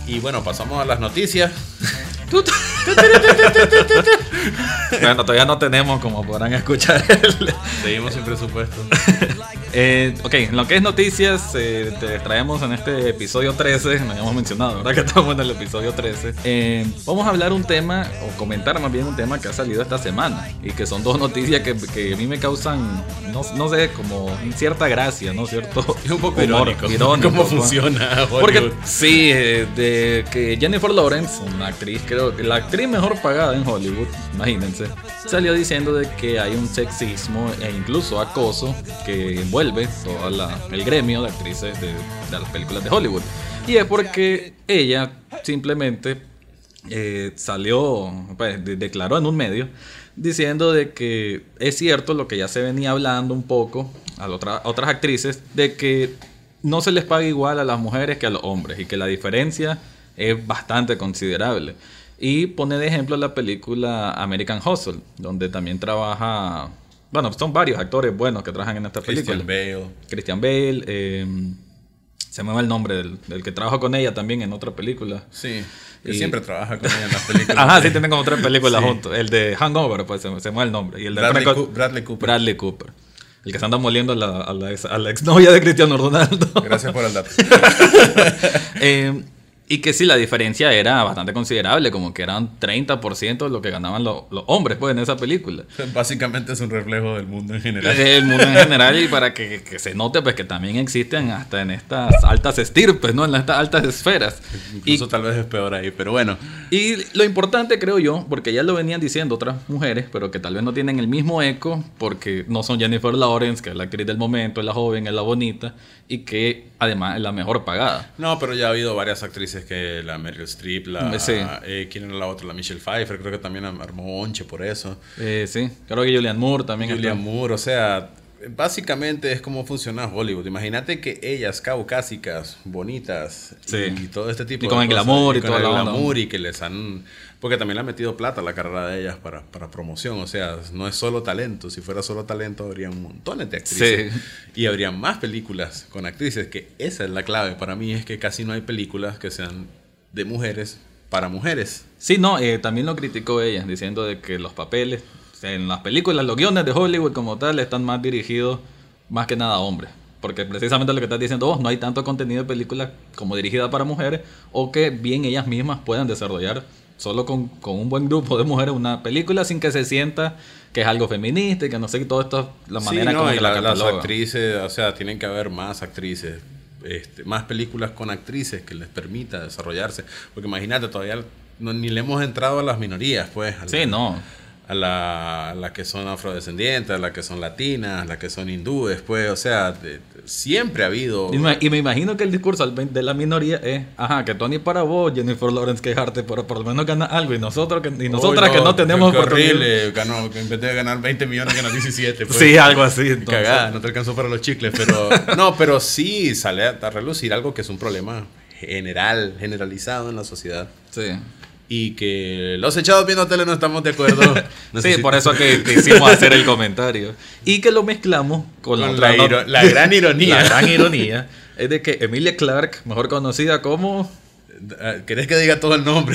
Y bueno, pasamos a las noticias. Bueno, todavía no tenemos, como podrán escuchar. Seguimos sin presupuesto. Ok, en lo que es noticias, te traemos en este episodio 13. No habíamos mencionado, ¿verdad? Que estamos en el episodio 13. Vamos a hablar un tema, o comentar más bien un tema que ha salido esta semana. Y que son dos noticias que a mí me causan, no sé, como cierta gracia, ¿no? Cierto. Es un poco humor, irónico. ¿Cómo funciona Hollywood? Porque sí, de que Jennifer Lawrence, una actriz, creo que la actriz mejor pagada en Hollywood, imagínense, salió diciendo de que hay un sexismo e incluso acoso que envuelve todo el gremio de actrices de las películas de Hollywood. Y es porque ella simplemente salió, pues, declaró en un medio diciendo de que es cierto lo que ya se venía hablando un poco a otras actrices, de que no se les paga igual a las mujeres que a los hombres y que la diferencia es bastante considerable. Y pone de ejemplo la película American Hustle, donde también trabaja, bueno, son varios actores buenos que trabajan en esta película. Christian Bale, se me va el nombre del que trabaja con ella también en otra película. Sí, que siempre trabaja con ella en las películas. Ajá, sí, tienen como tres películas juntos. El de Hangover, pues se me va el nombre. Y el de Bradley Cooper. El que se anda moliendo a la exnovia de Cristiano Ronaldo. Gracias por el dato. Y que sí, la diferencia era bastante considerable, como que eran 30% de lo que ganaban los hombres, pues, en esa película. Básicamente es un reflejo del mundo en general. El mundo en general, y para que se note, pues, que también existen hasta en estas altas estirpes, ¿no? En estas altas esferas. Incluso tal vez es peor ahí, pero bueno. Y lo importante, creo yo, porque ya lo venían diciendo otras mujeres, pero que tal vez no tienen el mismo eco, porque no son Jennifer Lawrence, que es la actriz del momento, es la joven, es la bonita, y que además es la mejor pagada. No, pero ya ha habido varias actrices que la Meryl Streep, sí. ¿Quién era la otra? La Michelle Pfeiffer, creo que también armó onche por eso. Sí, creo que Julianne Moore también. O sea, básicamente es como funciona Hollywood. Imagínate que ellas caucásicas, bonitas, sí, y todo este tipo y con de el cosas, glamour y con todo el la glamour onda. y que les han... Porque también le han metido plata a la carrera de ellas para promoción. O sea, no es solo talento. Si fuera solo talento, habrían montones de actrices. Sí. Y habrían más películas con actrices, que esa es la clave. Para mí es que casi no hay películas que sean de mujeres para mujeres. Sí, no, también lo criticó ella, diciendo de que los papeles, en las películas, los guiones de Hollywood como tal, están más dirigidos más que nada a hombres. Porque precisamente lo que estás diciendo vos, no hay tanto contenido de películas como dirigida para mujeres, o que bien ellas mismas puedan desarrollar solo con un buen grupo de mujeres una película sin que se sienta que es algo feminista y que no sé, todo esto, la manera como que las actrices, o sea, tienen que haber más actrices, más películas con actrices que les permita desarrollarse. Porque imagínate, todavía ni le hemos entrado a las minorías, pues. Sí, no. A las que son afrodescendientes, a las que son latinas, a las que son hindúes, pues, o sea, siempre ha habido... Y me imagino que el discurso de la minoría es, que Tony, para vos, Jennifer Lawrence, quejarte, pero por lo menos ganar algo, y nosotras que no tenemos oportunidad. Horrible, ganó, que en vez de ganar 20 millones ganó 17. Pues. Sí, algo así. Entonces. Cagada, no te alcanzó para los chicles, pero... No, pero sí sale a relucir algo que es un problema generalizado en la sociedad. Sí. Y que los echados viendo tele no estamos de acuerdo. Sí, por eso que quisimos hacer el comentario. Y que lo mezclamos con la gran ironía. La gran ironía es de que Emilia Clarke, mejor conocida como... ¿Querés que diga todo el nombre?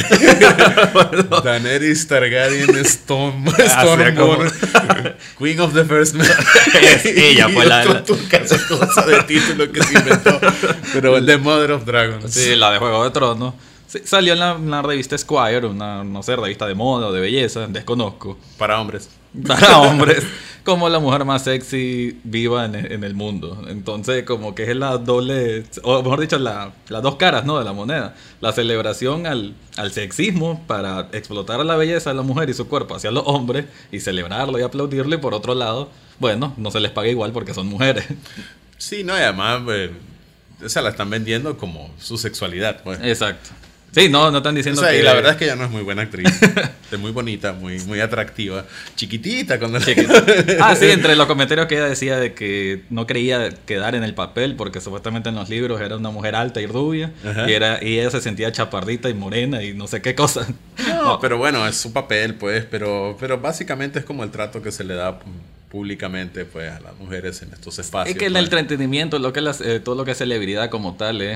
Daenerys Targaryen Stormborn, Queen of the First Man. Ella fue la cosa de título que se inventó. Pero The Mother of Dragons. Sí, la de Juego de Tronos. Sí, salió en la revista Esquire, una, no sé, revista de moda o de belleza, desconozco. Para hombres. Para hombres, como la mujer más sexy viva en el mundo. Entonces, como que es la doble, o mejor dicho, las dos caras, ¿no?, de la moneda. La celebración al sexismo para explotar a la belleza de la mujer y su cuerpo hacia los hombres y celebrarlo y aplaudirlo. Y por otro lado, bueno, no se les paga igual porque son mujeres. Sí, no, y además, o sea, la están vendiendo como su sexualidad, pues. Exacto. Sí, no están diciendo, o sea, que... Y la verdad es que ella no es muy buena actriz. Es muy bonita, muy atractiva. Chiquitita cuando... Sí, entre los comentarios que ella decía de que no creía quedar en el papel porque supuestamente en los libros era una mujer alta y rubia. Y ella se sentía chapardita y morena y no sé qué cosa. No, pero bueno, es su papel, pues. Pero básicamente es como el trato que se le da públicamente, pues, a las mujeres en estos espacios. Es que el entretenimiento, todo lo que es celebridad como tal,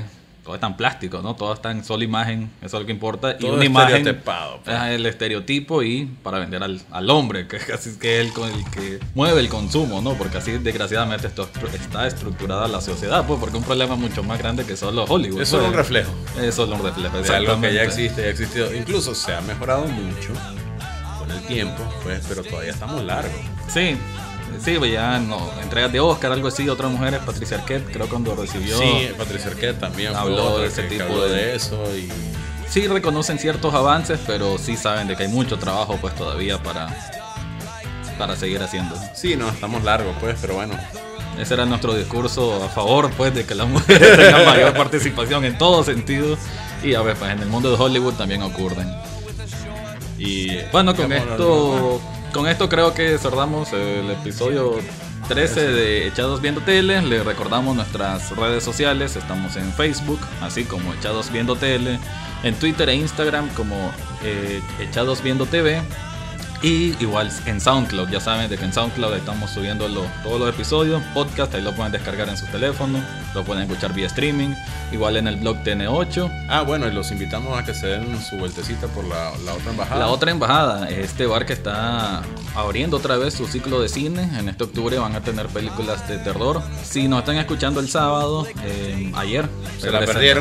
todo es tan plástico, ¿no? Todo está en sola imagen, eso es lo que importa. Todo y una imagen estereotipado, pues. es el estereotipo y para vender al hombre, que casi que es el que mueve el consumo, ¿no? Porque así desgraciadamente está estructurada la sociedad, pues, porque un problema mucho más grande que solo Hollywood. Es solo un reflejo. Es solo un reflejo, de algo que ya existe, ya ha existido. Incluso se ha mejorado mucho con el tiempo, pues, pero todavía estamos largos. Sí, pues ya no, entregas de Oscar, algo así, otras mujeres, Patricia Arquette, creo cuando recibió. Sí, Patricia Arquette también habló de ese tipo de eso y sí reconocen ciertos avances, pero sí saben de que hay mucho trabajo pues todavía para seguir haciendo. Sí, no, estamos largos pues, pero bueno. Ese era nuestro discurso a favor pues de que las mujeres tengan mayor participación en todo sentido. Y a ver, pues en el mundo de Hollywood también ocurren. Y bueno, con esto creo que cerramos el episodio 13 de Echados Viendo Tele. Les recordamos nuestras redes sociales. Estamos en Facebook, así como Echados Viendo Tele. En Twitter e Instagram como Echados Viendo TV. Y igual en SoundCloud, ya saben de que en SoundCloud estamos subiendo todos los episodios, podcast, ahí lo pueden descargar en sus teléfonos, lo pueden escuchar vía streaming, igual en el blog TN8. Bueno, y los invitamos a que se den su vueltecita por la otra embajada. La otra embajada, este bar que está abriendo otra vez su ciclo de cine, en este octubre van a tener películas de terror. Si nos están escuchando el sábado, ayer. Se la perdieron.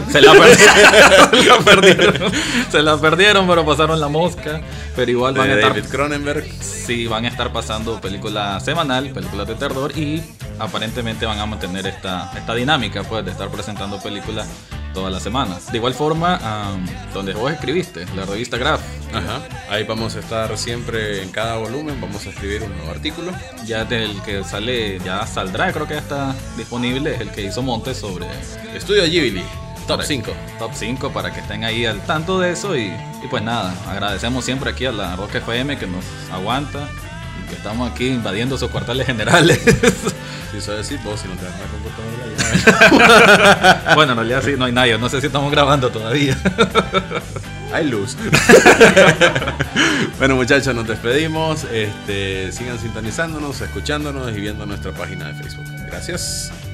Se la perdieron, pero pasaron la mosca, pero igual van a estar... David Cronenberg. Sí, van a estar pasando película semanal, películas de terror y aparentemente van a mantener esta dinámica pues de estar presentando películas todas las semanas. De igual forma, donde vos escribiste, la revista Graph. Ajá. Ahí vamos a estar siempre en cada volumen, vamos a escribir un nuevo artículo. Ya del que sale, ya saldrá, creo que ya está disponible, es el que hizo Montes sobre Estudio Ghibli. Top 5. Top 5 para que estén ahí al tanto de eso y pues nada, agradecemos siempre aquí a la Rock FM que nos aguanta y que estamos aquí invadiendo sus cuarteles generales. Si eso decís vos, si no te das la computadora ya. Bueno, en realidad sí, no hay nadie, no sé si estamos grabando todavía. Hay luz. Bueno muchachos, nos despedimos. Sigan sintonizándonos, escuchándonos y viendo nuestra página de Facebook. Gracias.